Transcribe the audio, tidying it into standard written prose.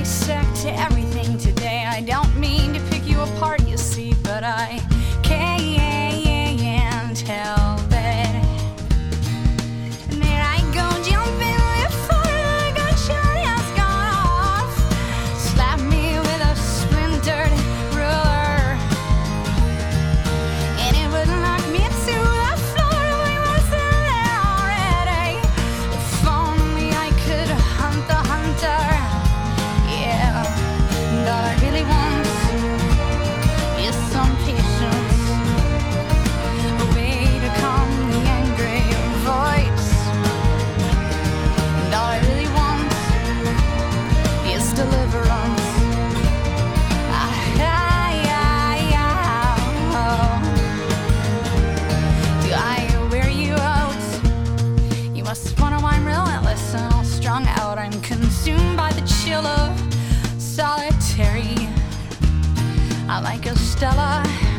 dissect everything today. I don't mean to pick you apart, you see, but I can't help it. And there I go, jumping before I got shot, has gone off. Slap me with a splintered ruler, and it would knock me to the floor. We wasn't there already. If only I could hunt the hunter. Yeah, and all I really want is some patience, a way to calm the angry voice. And all I really want is deliverance. Do I wear you out? You must wonder why I'm relentless and all strung out. I'm consumed by the chill of solitary. I like a Stella